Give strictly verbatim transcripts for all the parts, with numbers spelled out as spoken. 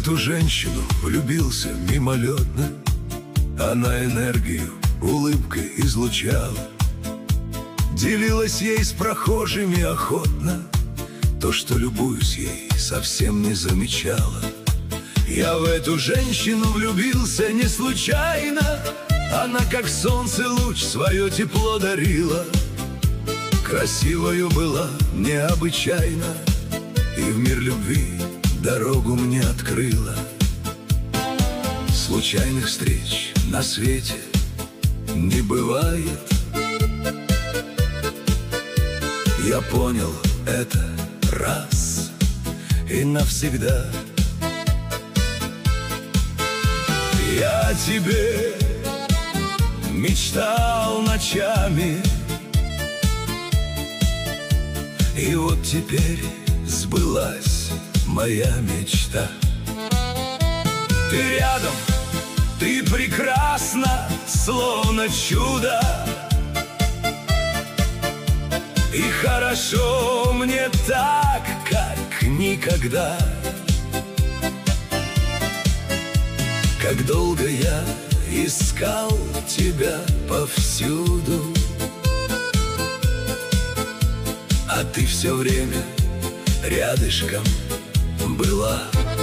эту женщину влюбился мимолетно. Она энергию улыбкой излучала, делилась ей с прохожими охотно. То, что любуюсь ей, совсем не замечала. Я в эту женщину влюбился не случайно. Она, как солнце, луч свое тепло дарила. Красивою была необычайно, и в мир любви дорогу мне открыла. Случайных встреч на свете не бывает. Я понял это раз и навсегда. Я о тебе мечтал ночами, и вот теперь сбылась моя мечта. Ты рядом, ты прекрасна, словно чудо. И хорошо мне так, как никогда. Как долго я искал тебя повсюду, а ты все время рядышком была.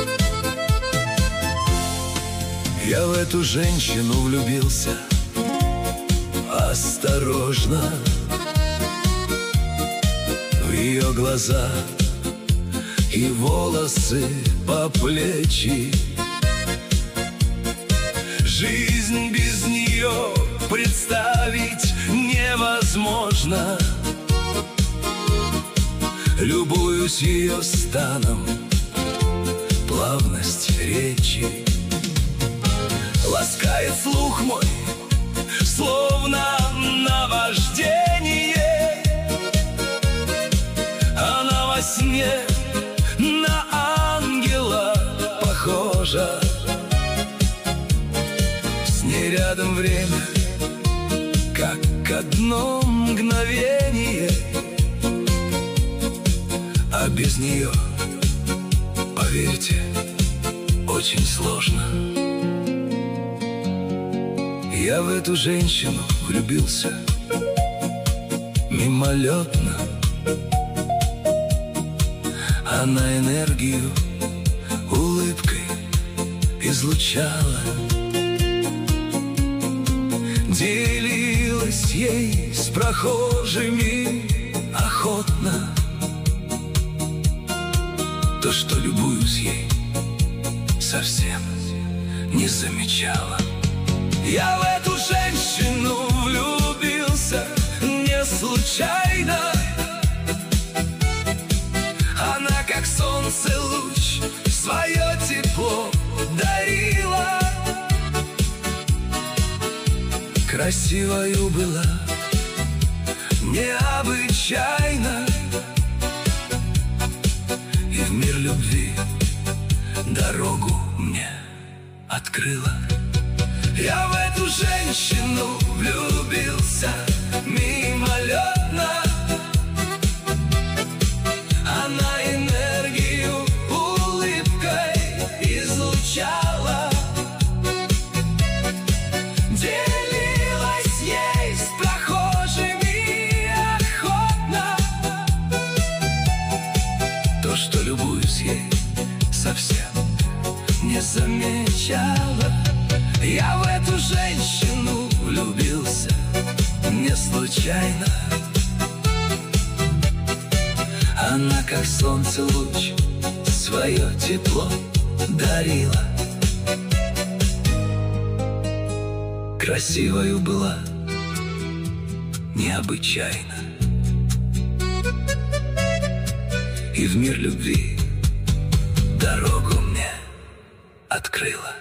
Я в эту женщину влюбился осторожно. В ее глаза и волосы по плечи. Жизнь без нее представить невозможно. Любуюсь ее станом, плавность речи. Ласкает слух мой, словно наваждение. Она во сне на ангела похожа. С ней рядом время, как одно мгновение. А без нее, поверьте, очень сложно. Я в эту женщину влюбился мимолетно. Она энергию улыбкой излучала, делилась ей с прохожими охотно. То, что любуюсь ей, совсем не замечала. Я в эту женщину влюбился не случайно. Она, как солнце, луч свое тепло дарила. Красивою была необычайно, и в мир любви дорогу мне открыла. Я в эту женщину влюбился мимолетно. Она энергию улыбкой излучала, делилась ей с прохожими охотно. То, что любуюсь ей, совсем не замечала. Я в эту женщину влюбился не случайно. Она, как солнце, луч свое тепло дарила. Красивою была необычайно, и в мир любви дорогу мне открыла.